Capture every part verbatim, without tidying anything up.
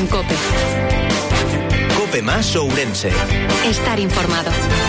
en COPE. COPE más Ourense. Estar informado.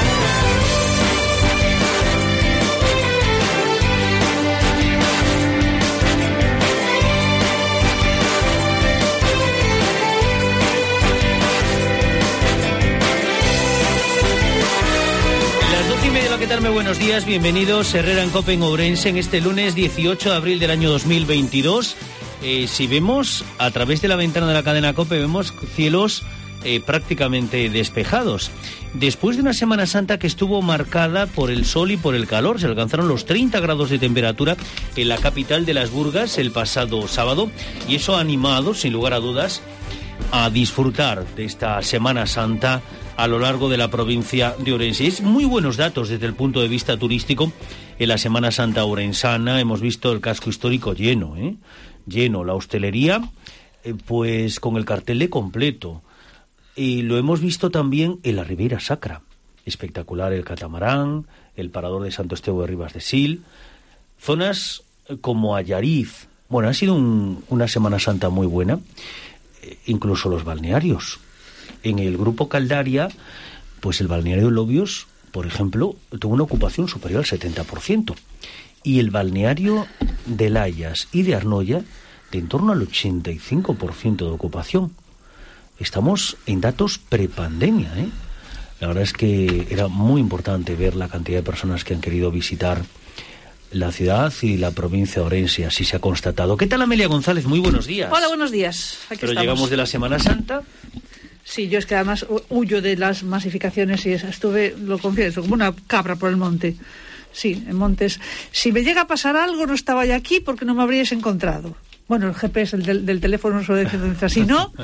¿Qué tal? Muy buenos días, bienvenidos. Herrera en COPE en Ourense en este lunes dieciocho de abril del año dos mil veintidós. Eh, si vemos a través de la ventana de la cadena COPE, vemos cielos eh, prácticamente despejados. Después de una Semana Santa que estuvo marcada por el sol y por el calor, se alcanzaron los treinta grados de temperatura en la capital de las Burgas el pasado sábado, y eso ha animado, sin lugar a dudas, a disfrutar de esta Semana Santa a lo largo de la provincia de Ourense. Es muy buenos datos desde el punto de vista turístico. En la Semana Santa orensana hemos visto el casco histórico lleno, ¿eh? lleno, la hostelería eh, pues con el cartel de completo, y lo hemos visto también en la Ribeira Sacra, espectacular el catamarán, el parador de Santo Estevo de Ribas de Sil, zonas como Allariz. Bueno, ha sido un, una Semana Santa muy buena, eh, incluso los balnearios. En el grupo Caldaria, pues el balneario de Lobios, por ejemplo, tuvo una ocupación superior al setenta por ciento. Y el balneario de Layas y de Arnoia, de en torno al ochenta y cinco por ciento de ocupación. Estamos en datos prepandemia, ¿eh? La verdad es que era muy importante ver la cantidad de personas que han querido visitar la ciudad y la provincia de Ourense, así se ha constatado. ¿Qué tal, Amelia González? Muy buenos días. Hola, buenos días. Aquí Pero estamos. Llegamos de la Semana Santa. Sí, yo es que además huyo de las masificaciones y estuve, lo confieso, como una cabra por el monte. Sí, en montes. Si me llega a pasar algo, no estaba ya aquí porque no me habríais encontrado. Bueno, el G P S el del, del teléfono no se lo dice, si no,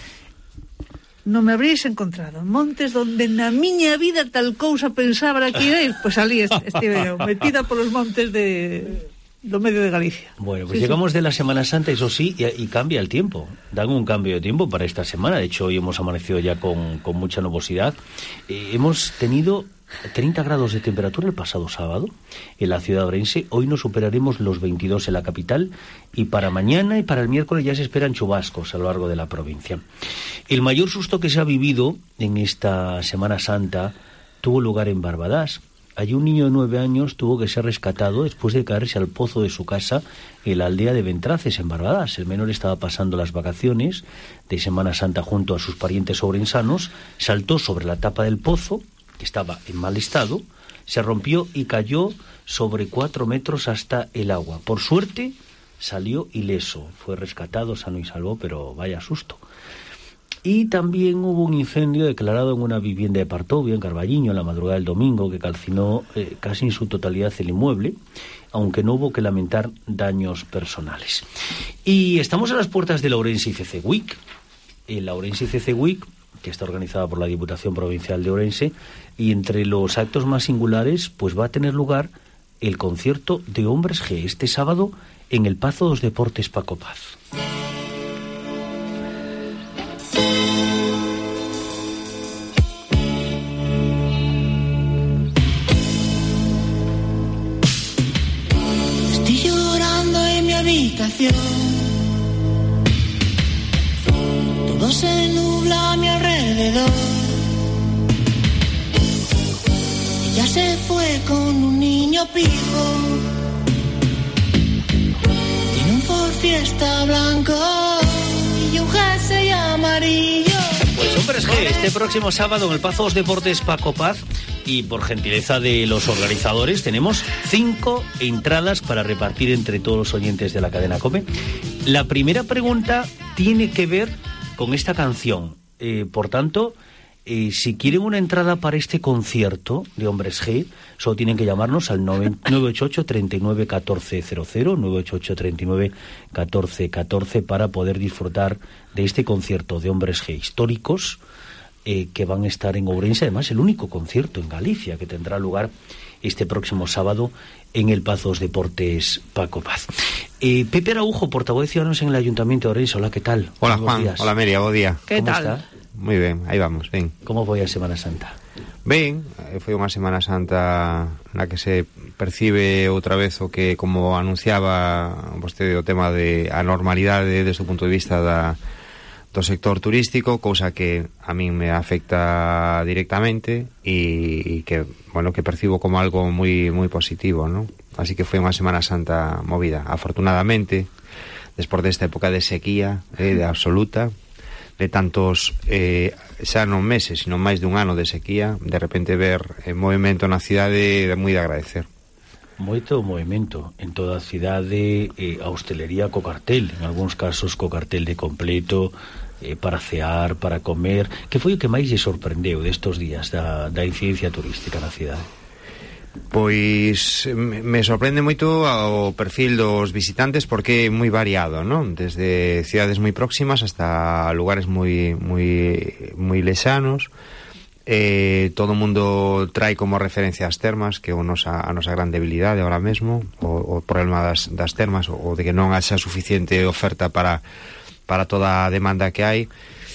no me habríais encontrado. En montes donde na miña vida tal cousa pensaba que ir, pues salí, estive eu, metida por los montes de... lo medio de Galicia. Bueno, pues sí, llegamos sí. de la Semana Santa, eso sí, y, y cambia el tiempo. Dan un cambio de tiempo para esta semana. De hecho, hoy hemos amanecido ya con, con mucha nubosidad. Eh, hemos tenido treinta grados de temperatura el pasado sábado en la ciudad de Ourense. Hoy no superaremos los veintidós en la capital, y para mañana y para el miércoles ya se esperan chubascos a lo largo de la provincia. El mayor susto que se ha vivido en esta Semana Santa tuvo lugar en Barbadás. Allí un niño de nueve años tuvo que ser rescatado después de caerse al pozo de su casa en la aldea de Ventraces, en Barbadás. El menor estaba pasando las vacaciones de Semana Santa junto a sus parientes ourensanos, saltó sobre la tapa del pozo, que estaba en mal estado, se rompió y cayó sobre cuatro metros hasta el agua. Por suerte salió ileso, fue rescatado sano y salvo, pero vaya susto. Y también hubo un incendio declarado en una vivienda de Partovia, en Carballiño, en la madrugada del domingo, que calcinó eh, casi en su totalidad el inmueble, aunque no hubo que lamentar daños personales. Y estamos a las puertas de la Ourense I C C Week. La Ourense I C C Week, que está organizada por la Diputación Provincial de Ourense, y entre los actos más singulares, pues va a tener lugar el concierto de Hombres G este sábado en el Pazo dos Deportes Paco Paz. Todo se nubla a mi alrededor. Ella se fue con un niño pijo. Tiene un Ford Fiesta blanco y un jersey amarillo. Pues Hombres G, este próximo sábado en el Pazo dos Deportes Paco Paz, y por gentileza de los organizadores tenemos cinco entradas para repartir entre todos los oyentes de la cadena COPE. La primera pregunta tiene que ver con esta canción. Eh, por tanto, eh, si quieren una entrada para este concierto de Hombres G, solo tienen que llamarnos al nueve ocho ocho, tres nueve uno cuatro cero cero, nueve ocho ocho, tres nueve uno cuatro uno cuatro, para poder disfrutar de este concierto de Hombres G históricos, eh, que van a estar en Ourense. Además, el único concierto en Galicia que tendrá lugar este próximo sábado en el Pazo dos Deportes Paco Paz. Eh, Pepe Araujo, portavoz de Ciudadanos en el Ayuntamiento de Ourense. Hola, ¿qué tal? Hola, Juan. Días. Hola, Meria, buen día. ¿Qué ¿Cómo tal? Está? Moi ben, aí vamos, ben. Como foi a Semana Santa? Ben, foi unha Semana Santa na que se percibe outra vez o que, como anunciaba vostede, o tema de a normalidade desde o punto de vista da, do sector turístico, cousa que a min me afecta directamente e, e que, bueno, que percibo como algo moi moi positivo, ¿no? Así que foi unha Semana Santa movida. Afortunadamente, despois desta época de sequía, eh, de absoluta, de tantos eh, xa non meses, sino máis dun ano de sequía, de repente ver eh, movimento na cidade é moi de agradecer. Moito movimento en toda a cidade, eh, a hostelería co cartel, en algúns casos co cartel de completo, eh, para cear, para comer. Que foi o que máis lle sorprendeu destos días da, da incidencia turística na cidade? Pois me sorprende moito o perfil dos visitantes porque é moi variado, non? Desde cidades moi próximas hasta lugares moi moi moi lejanos. Eh, todo o mundo trae como referencia as termas, que é a nosa, a nosa gran debilidade ahora mesmo, o, o problema das, das termas, o de que non haxa suficiente oferta para, para toda a demanda que hai.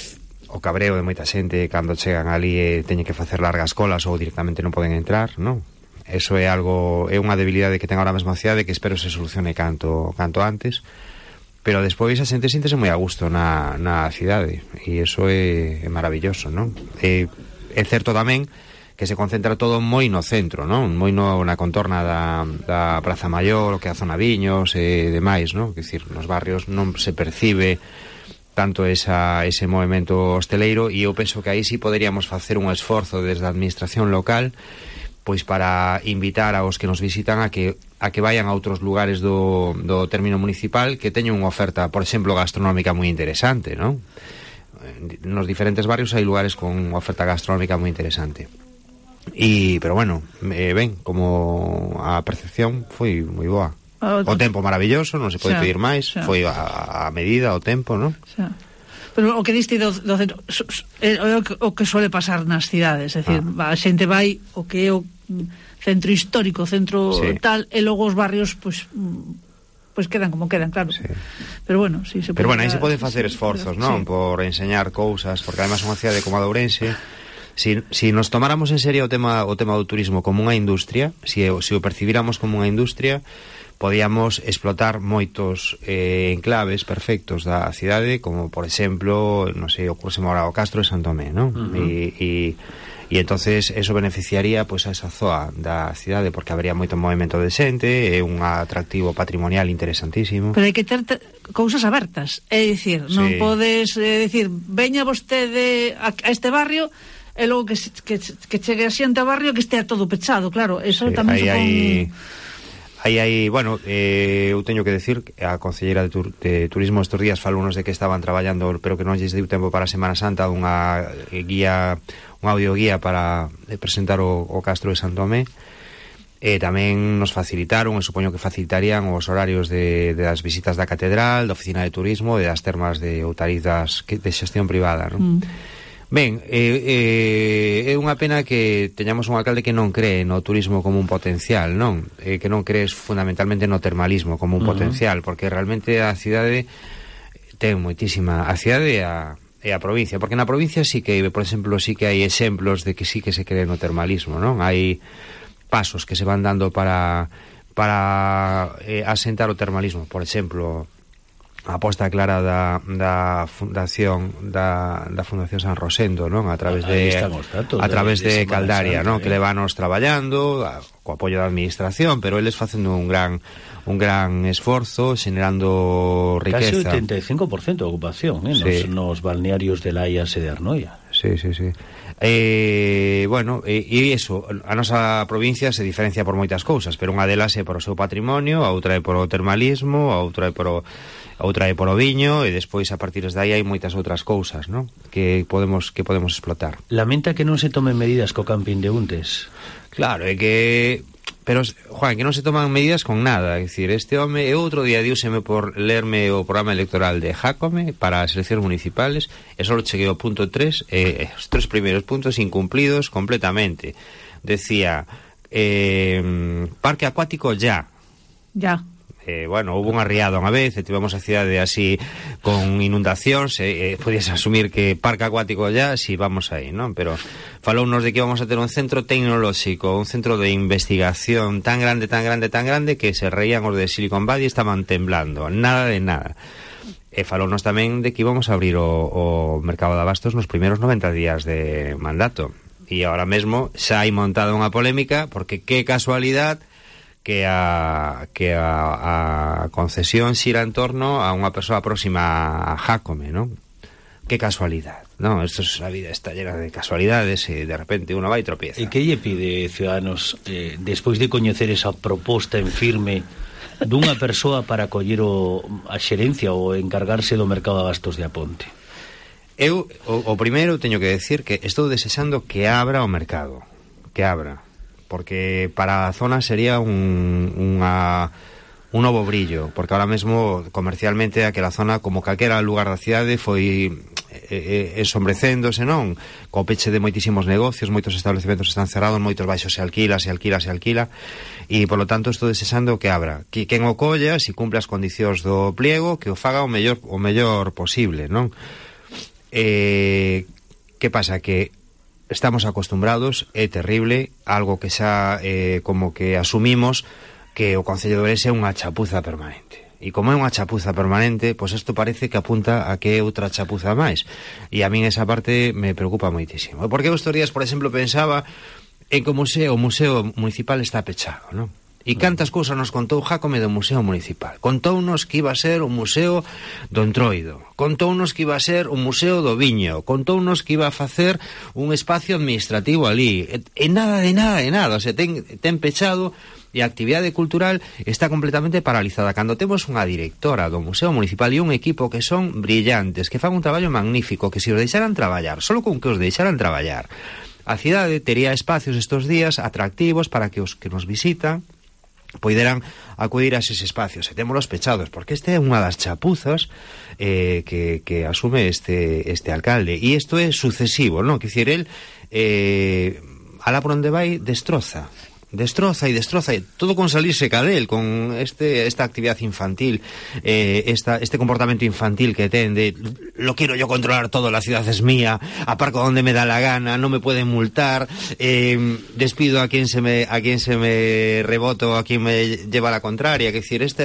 O cabreo de moita xente cando chegan ali e teñen que facer largas colas ou directamente non poden entrar, non? Eso é algo, é unha debilidade que ten agora mesmo a cidade que espero se solucione canto, canto antes, pero despois a xente síntese moi a gusto na, na cidade e iso é, é maravilloso, non? É, é certo tamén que se concentra todo moi no centro, non? Moi no, na contorna da, da Praza Maior, que é a zona Viños e demais, non? Quer dicir, nos barrios non se percibe tanto esa, ese movimento hosteleiro e eu penso que aí sí poderíamos facer un esforzo desde a administración local pois para invitar aos que nos visitan a que a que vayan a outros lugares do, do término municipal que teñen unha oferta, por exemplo, gastronómica moi interesante, non? Nos diferentes barrios hai lugares con unha oferta gastronómica moi interesante. E, pero bueno, eh, ben, como a percepción foi moi boa. O tempo maravilloso, non se pode xa, pedir máis, xa. Foi a, a medida, o tempo, non? Xa. Pero o que diste do, do centro é o, o que suele pasar nas cidades, é dicir, ah. a xente vai o que é o centro histórico, centro sí. tal, e logo os barrios pois pois quedan como quedan, claro. Sí. Pero bueno, sí se pode. Pero bueno, aí se poden facer esforzos, non? Sí. Por enseñar cousas, porque además unha cidade como a de Ourense, si, si nos tomáramos en serio o tema o tema do turismo como unha industria, si, si o percibíramos como unha industria, podíamos explotar moitos eh, enclaves perfectos da cidade, como por exemplo, non sei, ocurse agora o Castro de San Tomé, non? Uh -huh. E, e, e entonces eso beneficiaría pois a esa zoa da cidade, porque habería moito movimento de xente, é un atractivo patrimonial interesantísimo. Pero hai que ter cousas abertas, é dicir, sí. non podes é dicir, veña vostede a, a este barrio e logo que, que, que chegue a xente a barrio que estea todo pechado, claro, eso sí, tamén supón... Hay... Aí hai, bueno, eh, eu teño que decir que a concelleira de, tur de Turismo estes días falounos de que estaban traballando, pero que non lles deu tempo para a Semana Santa, unha guía, un audio guía para presentar o, o Castro de San Tomé. E tamén nos facilitaron, e supoño que facilitarían os horarios de, de das visitas da Catedral, da Oficina de Turismo e das termas de Outariz das, de xestión privada, non? Mm. Ben, eh, eh, é unha pena que teñamos un alcalde que non cree no turismo como un potencial, non? Eh, que non crees fundamentalmente no termalismo como un uh -huh. potencial, porque realmente a cidade ten moitísima... A cidade e a, e a provincia, porque na provincia sí que, por exemplo, sí que hai exemplos de que sí que se cree no termalismo, non? Hai pasos que se van dando para, para eh, asentar o termalismo, por exemplo... a aposta clara da, da fundación da, da Fundación San Rosendo, non? A través de estamos, claro, a través de, de, de Caldaria, non? Eh. Que levanos traballando a, co apoio da administración, pero eles facendo un gran un gran esforzo, generando riqueza. Casi oitenta e cinco por ciento de ocupación, eh, sí. nos, nos balnearios de Laias e de Arnoia. Sí, sí, sí. Eh, bueno, e, e iso, a nosa provincia se diferencia por moitas cousas, pero unha delas é por o seu patrimonio, a outra é por o termalismo, a outra é por o a outra é por o viño, e despois a partir de aí hai moitas outras cousas, non? Que podemos que podemos explotar. Lamenta que non se tomen medidas co camping de Untes. Claro, é que pero, Juan, que non se toman medidas con nada. É dicir, este home, e outro día diúseme por lerme o programa electoral de Jácome para as eleccións municipales, e só cheguei ao punto tres, e eh, os tres primeiros puntos incumplidos completamente. Decía, eh, parque acuático ya. Ya. Eh, bueno, houve unha riada unha vez e tivemos a cidade así con inundacións e eh, podías asumir que parque acuático ya, si vamos aí, non? Pero falounos de que íbamos a ter un centro tecnolóxico, un centro de investigación tan grande, tan grande, tan grande que se reían os de Silicon Valley e estaban temblando, nada de nada. E falónos tamén de que íbamos a abrir o, o mercado de abastos nos primeiros noventa días de mandato. E ahora mesmo xa hai montada unha polémica, porque que casualidade que a que a, a concesión xira en torno a unha persoa próxima a Jácome, non? Que casualidade, non? Esto es, a vida está llena de casualidades e de repente uno vai e tropieza. E que lle pide Ciudadanos eh, despois de coñecer esa proposta en firme dunha persoa para coller o, a xerencia ou encargarse do mercado de abastos de Aponte? Eu, o, o primeiro, teño que decir que estou desexando que abra o mercado, que abra, porque para a zona sería un, unha, un novo brillo, porque ahora mesmo comercialmente aquela zona, como calquera lugar da cidade, foi eh, ensombrecéndose, non? Co peche de moitísimos negocios, moitos establecementos están cerrados, moitos baixos se alquila, se alquila, se alquila, e polo tanto estou desexando que abra, que quen o colla, se cumpre as condicións do pliego, que o faga o mellor, o mellor posible, non? Eh, que pasa? Que estamos acostumbrados, é terrible, algo que xa eh, como que asumimos que o Concello de Ourense é unha chapuza permanente. E como é unha chapuza permanente, pois isto parece que apunta a que é outra chapuza máis. E a min esa parte me preocupa moitísimo. Porque estes días, por exemplo, pensaba en que o museo, o museo municipal está pechado, non? E cantas cousas nos contou Jácome do Museo Municipal. Contounos que iba a ser un museo do Entroido, contounos que iba a ser un museo do Viño, contounos que iba a facer un espacio administrativo ali, e, e nada de nada de nada, o sea, ten, ten pechado, e a actividade cultural está completamente paralizada. Cando temos unha directora do Museo Municipal e un equipo que son brillantes, que fan un traballo magnífico, que se os deixaran traballar, solo con que os deixaran traballar, a cidade tería espacios estos días atractivos para que os que nos visitan poideran acudir a eses espacios, e témolos pechados, porque este é unha das chapuzas eh, que, que asume este, este alcalde, e isto é sucesivo, non? Que dicir, el eh, alá por onde vai destroza destroza e destroza, e todo con salirse cadel, con este esta actividade infantil, eh, esta, este comportamento infantil que ten de lo quiero yo controlar todo, la ciudad es mía, aparco donde me da la gana, no me pueden multar, eh, despido a quien se me a quien se me reboto, a quien me lleva la contraria, que decir, este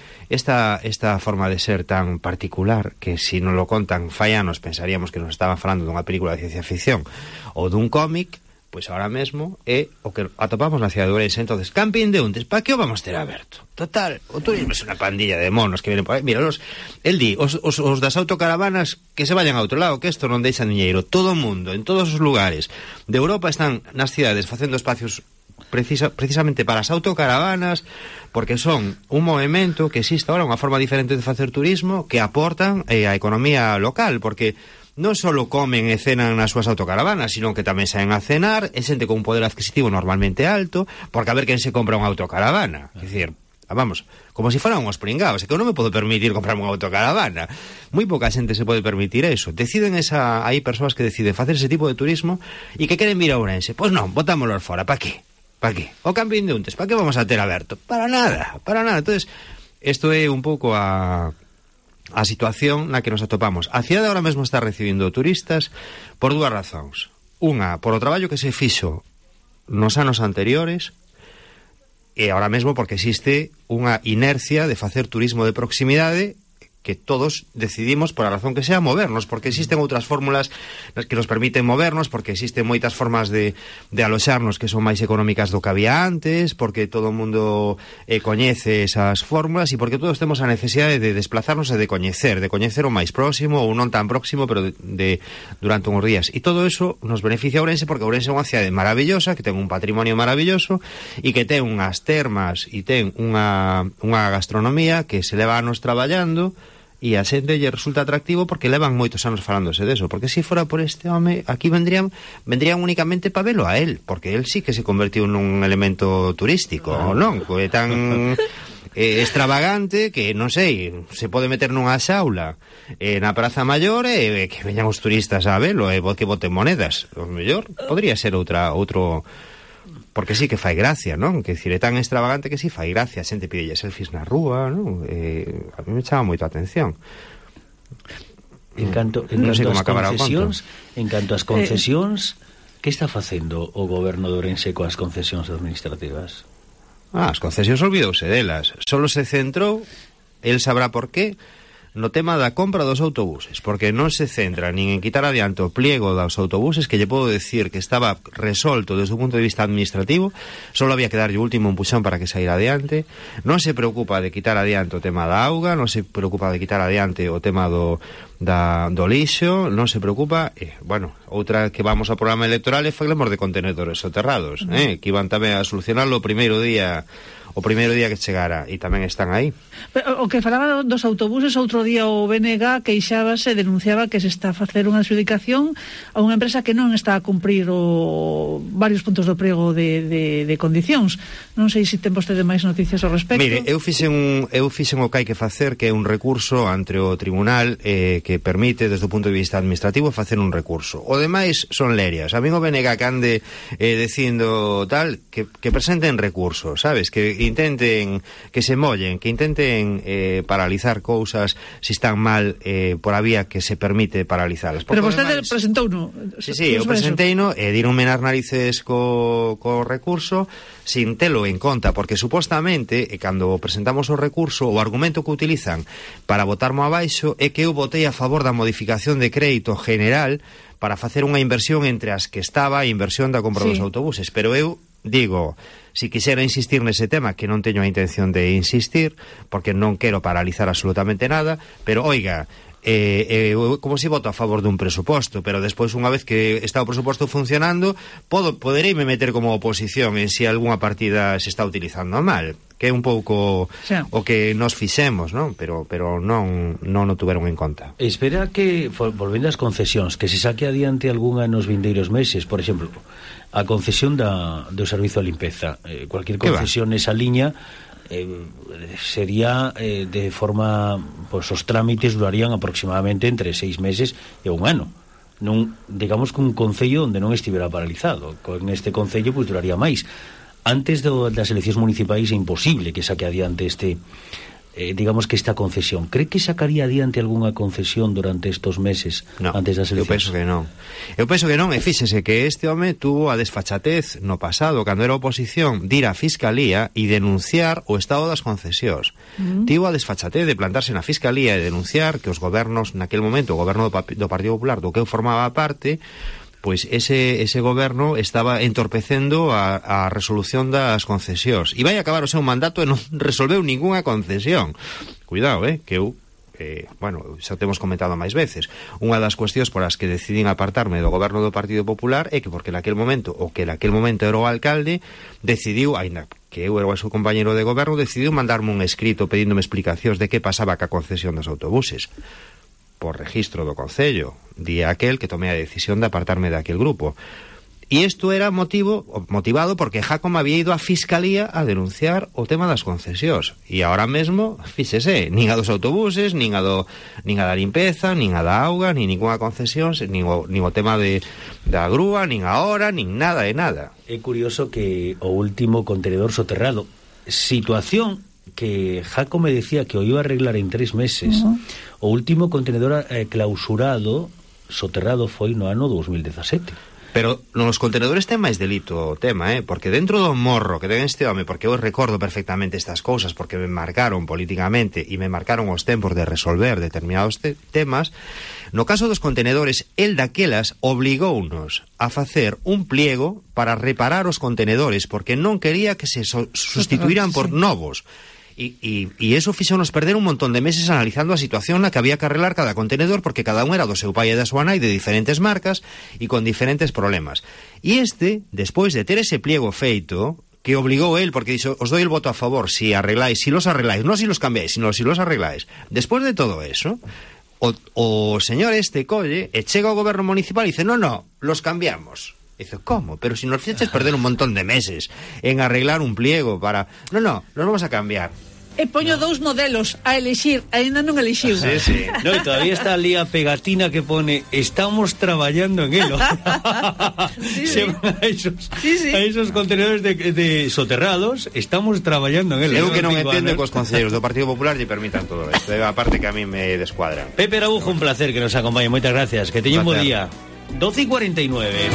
esta esta forma de ser tan particular que si nos lo contan fallanos pensaríamos que nos estaban falando dunha película de ciencia ficción ou dun cómic, pois ahora mesmo é o que atopamos na cidade de Ourense. Entonces, camping de untes, para que o vamos ter aberto? Total, o turismo é unha pandilla de monos que vienen por aí. Mira, los, el di, os, os, os das autocaravanas que se vayan a outro lado, que isto non deixan diñeiro. Todo o mundo, en todos os lugares de Europa están nas cidades facendo espacios precisa, precisamente para as autocaravanas, porque son un movimento que existe ahora, unha forma diferente de facer turismo que aportan eh, a economía local, porque non só comen e cenan nas súas autocaravanas, sino que tamén saen a cenar, é xente con un poder adquisitivo normalmente alto, porque a ver quen se compra unha autocaravana. É dicir, vamos, como se si fueran uns pringados, é que eu non me podo permitir comprar unha autocaravana. Moi pouca xente se pode permitir eso. Deciden esa, hai persoas que deciden facer ese tipo de turismo e que queren vir a Ourense. Pois non, botámoslos fora, pa qué? Pa qué? O camping de untes, pa que vamos a ter aberto? Para nada, para nada. Entonces, isto é un pouco a a situación na que nos atopamos. A cidade ahora mesmo está recibindo turistas por dúas razóns. Unha, por o traballo que se fixo nos anos anteriores, e ahora mesmo porque existe unha inercia de facer turismo de proximidade que todos decidimos, por a razón que sea, movernos, porque existen outras fórmulas que nos permiten movernos, porque existen moitas formas de, de aloxarnos que son máis económicas do que había antes, porque todo o mundo eh, coñece esas fórmulas, e porque todos temos a necesidade de desplazarnos e de coñecer, de coñecer o máis próximo ou non tan próximo, pero de, de durante uns días. E todo eso nos beneficia a Ourense, porque Ourense é unha cidade maravillosa, que ten un patrimonio maravilloso, e que ten unhas termas e ten unha, unha gastronomía que se leva anos traballando, e a xente lle resulta atractivo porque levan moitos anos falándose deso, porque se fora por este home aquí vendrían vendrían únicamente para velo a él, porque él sí que se convertiu nun elemento turístico, ah. non? É tan eh, extravagante que, non sei, se pode meter nunha xaula eh, na Praza Maior e eh, que veñan os turistas a velo e eh, que boten monedas. O mellor podría ser outra outro, porque sí que fai gracia, non? Que dicir, é tan extravagante que sí fai gracia. A xente pide selfies na rúa, non? Eh, a mí me chama moito a atención. En canto, en non sei canto como as concesións, en canto ás concesións, eh, que está facendo o goberno de Ourense coas concesións administrativas? Ah, as concesións olvidouse delas. Solo se centrou, el sabrá por qué, no tema da compra dos autobuses, porque non se centra nin en quitar adiante o pliego dos autobuses, que lle podo decir que estaba resolto desde o punto de vista administrativo, só había que darlle o último empuxón para que saíra adiante. Non se preocupa de quitar adiante o tema da auga, non se preocupa de quitar adiante o tema do da, do lixo, non se preocupa. E, bueno, outra que vamos ao programa electoral é falemos de contenedores soterrados, eh, que iban tamén a solucionarlo o primeiro día o primeiro día que chegara, e tamén están aí. Pero, o que falaba dos autobuses, outro día o B N G queixábase, denunciaba que se está a facer unha adxudicación a unha empresa que non está a cumprir o varios puntos do prego de, de, de condicións. Non sei se ten vostede máis noticias ao respecto. Mire, eu fixen, un, eu fixen o que hai que facer, que é un recurso ante o tribunal eh, que permite, desde o punto de vista administrativo, facer un recurso. O demais son lerias. A mí o B N G que ande eh, dicindo tal, que, que presenten recursos, sabes? Que intenten, que se mollen, que intenten eh, paralizar cousas se están mal eh, por a vía que se permite paralizalas. Pero vostede presentou no. Sí, sí, eu presentei no e dironme nas narices co, co recurso sin telo en conta, porque supostamente, e cando presentamos o recurso, o argumento que utilizan para votarmo abaixo é que eu votei a favor da modificación de crédito general para facer unha inversión entre as que estaba a inversión da compra sí. dos autobuses, pero eu digo, si quixera insistir nese tema, que non teño a intención de insistir, porque non quero paralizar absolutamente nada, pero, oiga, eh, eh, como si voto a favor dun presuposto, pero despois, unha vez que está o presuposto funcionando, podo, podereime meter como oposición en si algunha partida se está utilizando mal, que é un pouco sí. o que nos fixemos, non? Pero, pero non, non o tuveron en conta. Espera que, volvendo ás concesións, que se saque adiante algunha nos vindeiros meses, por exemplo, a concesión da, do servizo de limpeza. Eh, cualquier concesión nesa liña eh, sería eh, de forma, pues os trámites durarían aproximadamente entre seis meses e un ano. Non, digamos que un concello onde non estivera paralizado. Con este concello pues duraría máis. Antes do, das eleccións municipais é imposible que saque adiante este Eh, digamos que esta concesión. ¿Cree que sacaría adiante algunha concesión durante estos meses no, antes das eleccións? Eu penso que non. Eu penso que non, e fíxese que este home tuvo a desfachatez no pasado, cando era oposición, de ir á Fiscalía e denunciar o estado das concesións. Mm. Tivo a desfachatez de plantarse na Fiscalía e denunciar que os gobernos, naquel momento, o goberno do, do Partido Popular, do que eu formaba parte, pois ese, ese goberno estaba entorpecendo a, a resolución das concesións. E vai acabar o seu mandato e non resolveu ningunha concesión. Cuidado, eh, que eu, eh, bueno, xa temos comentado máis veces. Unha das cuestións por as que decidín apartarme do goberno do Partido Popular é que porque naquel momento, o que naquel momento era o alcalde, decidiu, aínda que eu era o seu compañero de goberno, decidiu mandarme un escrito pedíndome explicacións de que pasaba ca concesión dos autobuses. Por registro do Concello, día aquel que tomei a decisión de apartarme daquel grupo. E isto era motivo motivado porque Jacome había ido á Fiscalía a denunciar o tema das concesións. E agora mesmo, fíxese, nin a dos autobuses, nin a, do, nin a da limpeza, nin a da auga, nin ninguna concesión, nin o, nin o tema de, da grúa, nin a hora, nin nada de nada. É curioso que o último contenedor soterrado, situación que Jacome decía que o iba a arreglar en tres meses. Uh-huh. O último contenedor eh, clausurado, soterrado, foi no ano dos mil dezasete. Pero nos contenedores ten máis delito o tema, eh? Porque dentro do morro que ten este home, porque eu recordo perfectamente estas cousas, porque me marcaron políticamente e me marcaron os tempos de resolver determinados te temas, no caso dos contenedores, el daquelas obligounos a facer un pliego para reparar os contenedores, porque non quería que se so sustituíran por novos. E, e, e eso fixonos perder un montón de meses analizando a situación na que había que arreglar cada contenedor, porque cada un era do seu pai e da súa nai, de diferentes marcas e con diferentes problemas. E este, despois de ter ese pliego feito, que obligou el, porque dixo, os doi el voto a favor si arregláis, si los arregláis, non si los cambiáis, sino si los arregláis. Despois de todo eso, o, o señor este colle e chega ao goberno municipal e dice, no, no, los cambiamos. Dice, ¿cómo? Pero si nos fixeches perder un montón de meses en arreglar un pliego para... No, no, nos vamos a cambiar. E poño dous modelos a elixir, aínda non elixiu. Sí, sí. No, e todavía está ali a pegatina que pone estamos traballando en elo. Sí, sí. A esos, sí, sí. a esos contenedores de, de soterrados, estamos traballando en elo. Eu que non entendo que os concelleiros do Partido Popular lle permitan todo isto. É a parte que a mí me descuadra. Pepe Araujo, un placer que nos acompañe. Moitas gracias. Que teña un bo día. doce y cuarenta y nueve.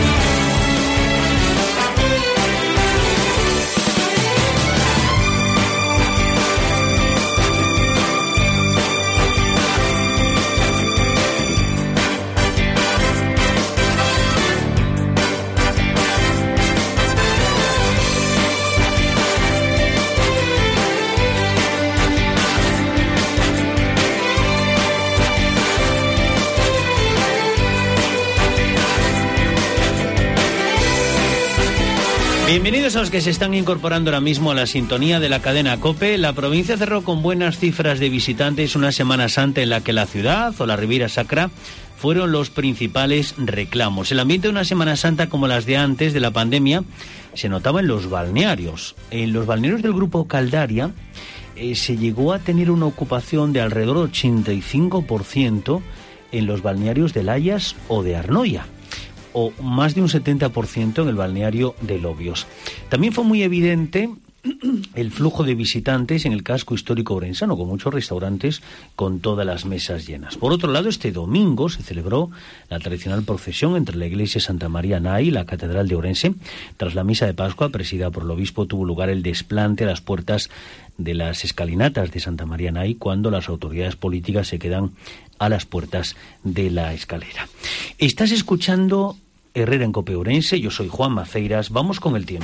Bienvenidos a los que se están incorporando ahora mismo a la sintonía de la cadena COPE. La provincia cerró con buenas cifras de visitantes una Semana Santa en la que la ciudad o la Ribeira Sacra fueron los principales reclamos. El ambiente de una Semana Santa como las de antes de la pandemia se notaba en los balnearios. En los balnearios del Grupo Caldaria eh, se llegó a tener una ocupación de alrededor del ochenta y cinco por ciento en los balnearios de Layas o de Arnoia, o más de un setenta por ciento en el balneario de Lobios. También fue muy evidente el flujo de visitantes en el casco histórico orensano, con muchos restaurantes con todas las mesas llenas. Por otro lado, este domingo se celebró la tradicional procesión entre la iglesia Santa María Nai y la Catedral de Ourense. Tras la misa de Pascua, presidida por el obispo, tuvo lugar el desplante a las puertas de las escalinatas de Santa María Nai, cuando las autoridades políticas se quedan a las puertas de la escalera. Estás escuchando Herrera en Cope Ourense, yo soy Juan Maceiras. Vamos con el tiempo.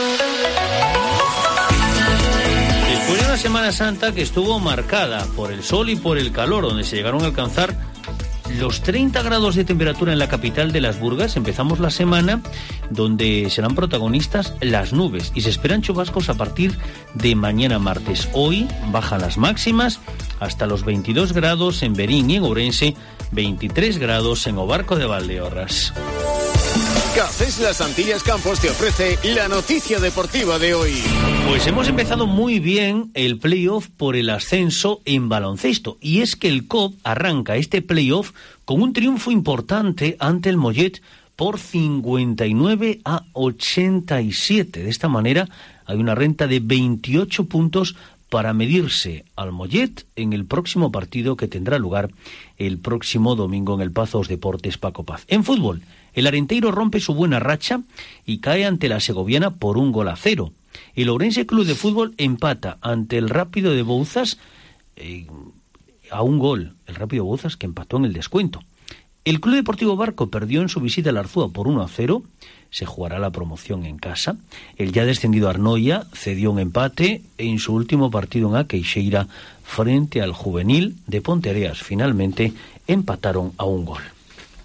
Después de una Semana Santa que estuvo marcada por el sol y por el calor, donde se llegaron a alcanzar los treinta grados de temperatura en la capital de las Burgas, empezamos la semana donde serán protagonistas las nubes y se esperan chubascos a partir de mañana martes. Hoy bajan las máximas hasta los veintidós grados en Berín y en Ourense, veintitrés grados en Obarco de Valdeorras. Cafés Las Antillas Campos te ofrece la noticia deportiva de hoy. Pues hemos empezado muy bien el playoff por el ascenso en baloncesto, y es que el C O B arranca este playoff con un triunfo importante ante el Mollet por cincuenta y nueve a ochenta y siete. De esta manera hay una renta de veintiocho puntos para medirse al Mollet en el próximo partido que tendrá lugar el próximo domingo en el Pazos Deportes Paco Paz. En fútbol, el Arenteiro rompe su buena racha y cae ante la segoviana por un gol a cero. El Ourense Club de Fútbol empata ante el Rápido de Bouzas eh, a un gol. El Rápido de Bouzas que empató en el descuento. El Club Deportivo Barco perdió en su visita al Arzúa por uno a cero. Se jugará la promoción en casa. El ya descendido Arnoia cedió un empate en su último partido en Aqueixeira frente al Juvenil de Ponteareas. Finalmente empataron a un gol.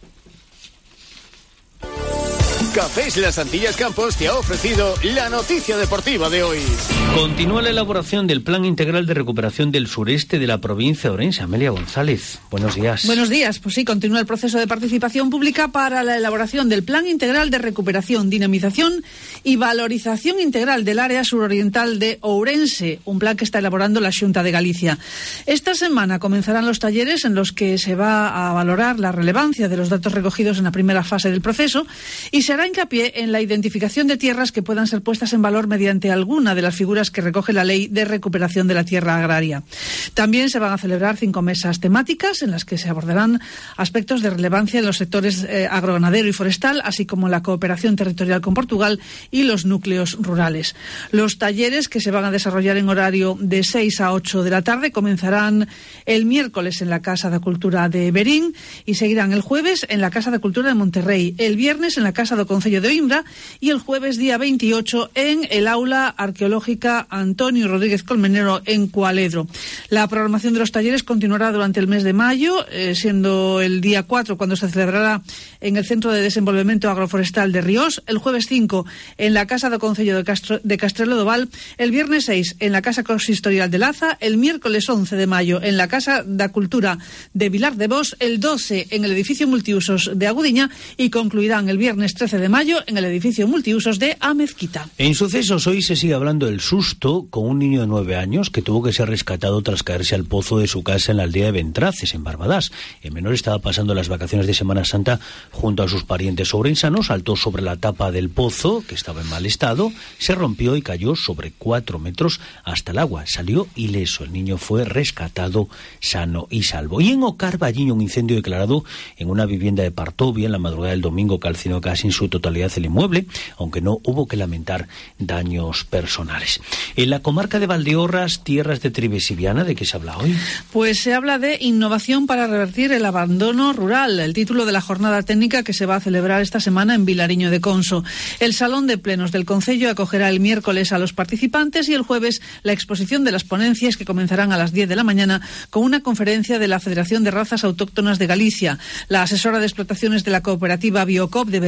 Cafés Las Antillas Campos te ha ofrecido la noticia deportiva de hoy. Continúa la elaboración del Plan Integral de Recuperación del Sureste de la provincia de Ourense. Amelia González, buenos días. Buenos días. Pues sí, continúa el proceso de participación pública para la elaboración del Plan Integral de Recuperación, Dinamización y Valorización Integral del área suroriental de Ourense, un plan que está elaborando la Xunta de Galicia. Esta semana comenzarán los talleres en los que se va a valorar la relevancia de los datos recogidos en la primera fase del proceso y se hará hincapié en la identificación de tierras que puedan ser puestas en valor mediante alguna de las figuras que recoge la Ley de Recuperación de la Tierra Agraria. También se van a celebrar cinco mesas temáticas en las que se abordarán aspectos de relevancia en los sectores eh, agroganadero y forestal, así como la cooperación territorial con Portugal y los núcleos rurales. Los talleres, que se van a desarrollar en horario de seis a ocho de la tarde, comenzarán el miércoles en la Casa de Cultura de Berín y seguirán el jueves en la Casa de Cultura de Monterrey, el viernes en la Casa de Concello de Oimbra y el jueves día veintiocho en el Aula Arqueológica Antonio Rodríguez Colmenero en Cualedro. La programación de los talleres continuará durante el mes de mayo, eh, siendo el día cuatro cuando se celebrará en el Centro de Desenvolvemento Agroforestal de Ríos, el jueves cinco en la Casa do Concello de, Castro, de Castrelo do Val, el viernes seis en la Casa Consistorial de Laza, el miércoles once de mayo en la Casa da Cultura de Vilar de Bos, el doce en el edificio multiusos de Agudiña y concluirán el viernes trece de mayo en el edificio multiusos de Amezquita. En sucesos hoy se sigue hablando del susto con un niño de nueve años que tuvo que ser rescatado tras caerse al pozo de su casa en la aldea de Ventraces, en Barbadas. El menor estaba pasando las vacaciones de Semana Santa junto a sus parientes ourensanos, saltó sobre la tapa del pozo, que estaba en mal estado, se rompió y cayó sobre cuatro metros hasta el agua. Salió ileso. El niño fue rescatado sano y salvo. Y en Ocar, Valliño, un incendio declarado en una vivienda de Partovia en la madrugada del domingo calcinó casi en su totalidad el inmueble, aunque no hubo que lamentar daños personales. En la comarca de Valdeorras, tierras de Trives y Viana, ¿de qué se habla hoy? Pues se habla de innovación para revertir el abandono rural, el título de la jornada técnica que se va a celebrar esta semana en Vilariño de Conso. El Salón de Plenos del Concello acogerá el miércoles a los participantes y el jueves la exposición de las ponencias que comenzarán a las diez de la mañana con una conferencia de la Federación de Razas Autóctonas de Galicia. La asesora de explotaciones de la cooperativa Biocop de Berín, Ana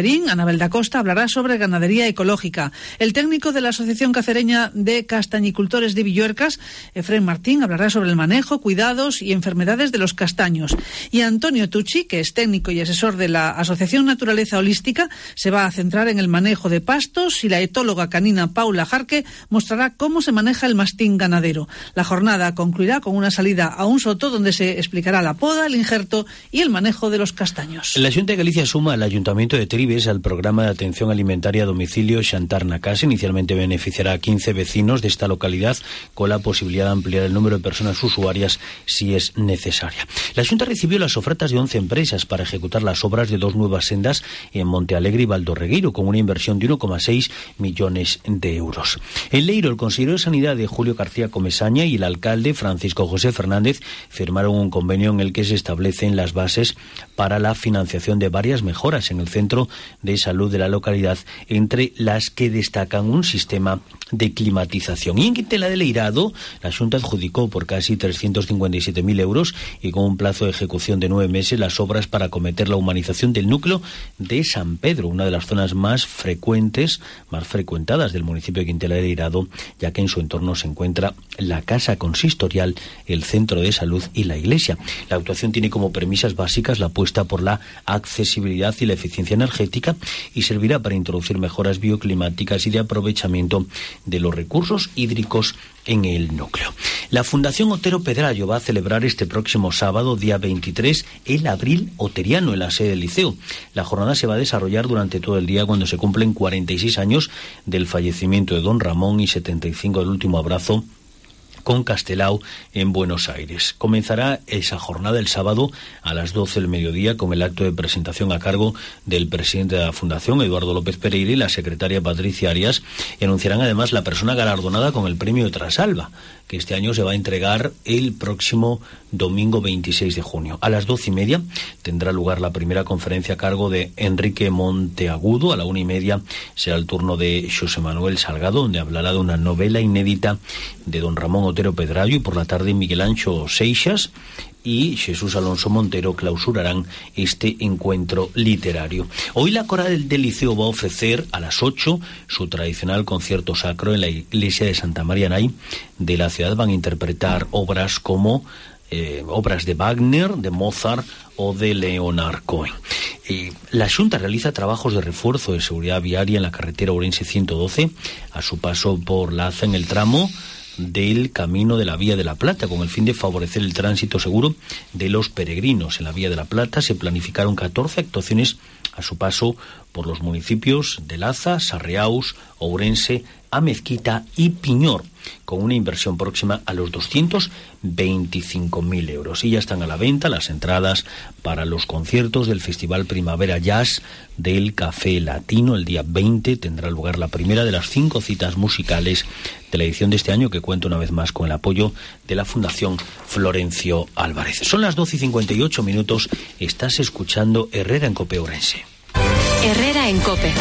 Anabel da Costa hablará sobre ganadería ecológica. El técnico de la Asociación Cacereña de Castañicultores de Villuercas, Efrén Martín, hablará sobre el manejo, cuidados y enfermedades de los castaños. Y Antonio Tucci, que es técnico y asesor de la Asociación Naturaleza Holística, se va a centrar en el manejo de pastos, y la etóloga canina Paula Jarque mostrará cómo se maneja el mastín ganadero. La jornada concluirá con una salida a un soto donde se explicará la poda, el injerto y el manejo de los castaños. La Xunta de Galicia suma al Ayuntamiento de Tribes al programa de atención alimentaria a domicilio Xantar na Casa. Inicialmente beneficiará a quince vecinos de esta localidad, con la posibilidad de ampliar el número de personas usuarias si es necesaria. La Xunta recibió las ofertas de once empresas para ejecutar las obras de dos nuevas sendas en Monte Alegre y Valdorregueiro, con una inversión de uno coma seis millones de euros. En Leiro, el consejero de Sanidad de Julio García Comesaña y el alcalde Francisco José Fernández firmaron un convenio en el que se establecen las bases para la financiación de varias mejoras en el centro de salud de la localidad, entre las que destacan un sistema de climatización. Y en Quintela de Leirado, la Xunta adjudicó por casi trescientos cincuenta y siete mil euros y con un plazo de ejecución de nueve meses las obras para acometer la humanización del núcleo de San Pedro, una de las zonas más frecuentes, más frecuentadas del municipio de Quintela de Leirado, ya que en su entorno se encuentra la casa consistorial, el centro de salud y la iglesia. La actuación tiene como premisas básicas la apuesta por la accesibilidad y la eficiencia energética, y servirá para introducir mejoras bioclimáticas y de aprovechamiento de los recursos hídricos en el núcleo. La Fundación Otero Pedrayo va a celebrar este próximo sábado, día veintitrés, el Abril Oteriano en la sede del Liceo. La jornada se va a desarrollar durante todo el día, cuando se cumplen cuarenta y seis años del fallecimiento de don Ramón y setenta y cinco del último abrazo con Castelao en Buenos Aires. Comenzará esa jornada el sábado a las doce del mediodía con el acto de presentación a cargo del presidente de la Fundación, Eduardo López Pereira, y la secretaria Patricia Arias, y anunciarán además la persona galardonada con el premio de Trasalba, que este año se va a entregar el próximo domingo veintiséis de junio. A las doce y media tendrá lugar la primera conferencia a cargo de Enrique Monteagudo. A la una y media será el turno de José Manuel Salgado, donde hablará de una novela inédita de don Ramón Otero Pedrayo, y por la tarde Miguel Ancho Seixas y Jesús Alonso Montero clausurarán este encuentro literario. Hoy la coral del Liceo va a ofrecer a las ocho su tradicional concierto sacro en la iglesia de Santa María Nay de la ciudad. Van a interpretar obras como eh, obras de Wagner, de Mozart o de Leonard Cohen. Eh, la Xunta realiza trabajos de refuerzo de seguridad viaria en la carretera Ourense ciento doce a su paso por Laza, en el tramo del Camino de la Vía de la Plata, con el fin de favorecer el tránsito seguro de los peregrinos. En la Vía de la Plata se planificaron catorce actuaciones a su paso por los municipios de Laza, Sarriaus, Ourense, Amezquita y Piñor, con una inversión próxima a los doscientos veinticinco mil euros. Y ya están a la venta las entradas para los conciertos del Festival Primavera Jazz del Café Latino. El día veinte tendrá lugar la primera de las cinco citas musicales de la edición de este año, que cuenta una vez más con el apoyo de la Fundación Florencio Álvarez. Son las doce y cincuenta y ocho minutos. Estás escuchando Herrera en Cope Ourense. Herrera en Cope.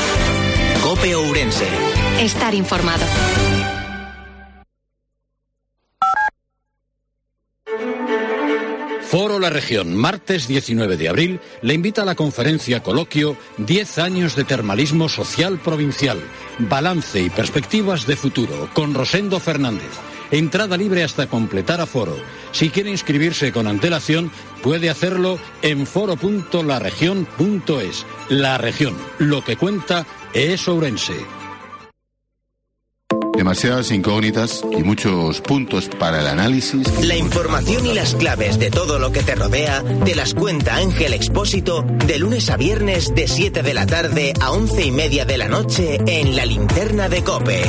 Cope Ourense. Estar informado. Foro La Región, martes diecinueve de abril, le invita a la conferencia coloquio diez años de termalismo social provincial, balance y perspectivas de futuro, con Rosendo Fernández. Entrada libre hasta completar aforo. Si quiere inscribirse con antelación, puede hacerlo en foro punto la región punto es. La Región, lo que cuenta es Ourense. Demasiadas incógnitas y muchos puntos para el análisis. La información y las claves de todo lo que te rodea te las cuenta Ángel Expósito de lunes a viernes de siete de la tarde a once y media de la noche en La Linterna de Cope.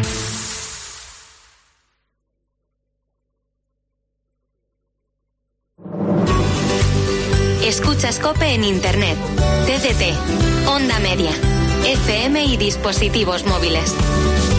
Escuchas Cope en Internet, T D T, Onda Media, F M y dispositivos móviles.